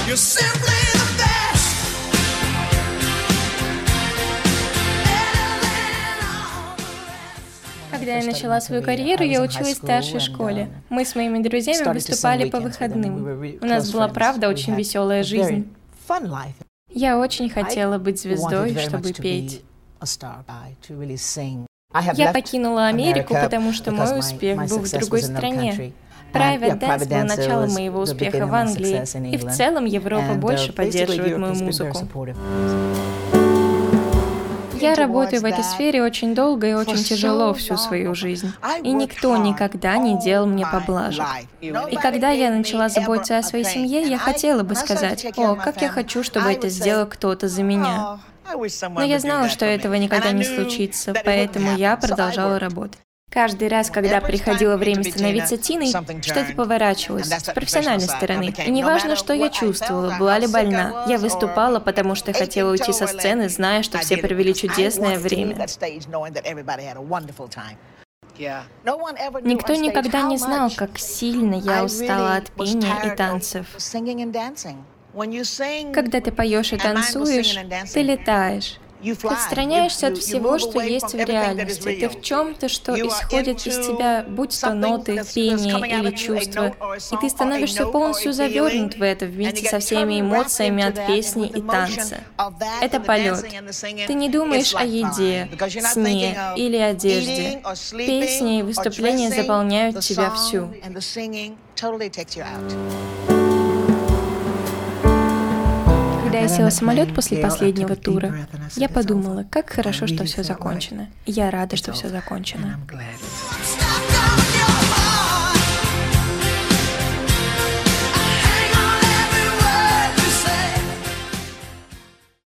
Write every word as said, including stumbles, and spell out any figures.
You're simply the best. Когда я начала свою карьеру, я училась в старшей школе. Мы с моими друзьями выступали по выходным. У нас была, правда, очень веселая жизнь. Я очень хотела быть звездой, чтобы петь. Я покинула Америку, потому что мой успех был в другой стране. Private Dance был началом моего успеха в Англии, и в целом Европа больше поддерживает мою музыку. Я работаю в этой сфере очень долго и очень тяжело всю свою жизнь, и никто никогда не делал мне поблажек. И когда я начала заботиться о своей семье, я хотела бы сказать: «О, как я хочу, чтобы это сделал кто-то за меня». Но я знала, что этого никогда не случится, поэтому я продолжала работать. Каждый раз, когда приходило время становиться Тиной, что-то поворачивалось с профессиональной стороны. И неважно, что я чувствовала, была ли больна. Я выступала, потому что хотела уйти со сцены, зная, что все провели чудесное время. Никто никогда не знал, как сильно я устала от пения и танцев. Когда ты поешь и танцуешь, ты летаешь. Ты отстраняешься от всего, что есть в реальности. Ты в чем-то, что исходит из тебя, будь то ноты, пение или чувства. И ты становишься полностью завернут в это вместе со всеми эмоциями от песни и танца. Это полет. Ты не думаешь о еде, сне или одежде. Песни и выступления заполняют тебя всю. Когда я села в самолет после последнего тура, я подумала, как хорошо, что все закончено. Я рада, что все закончено.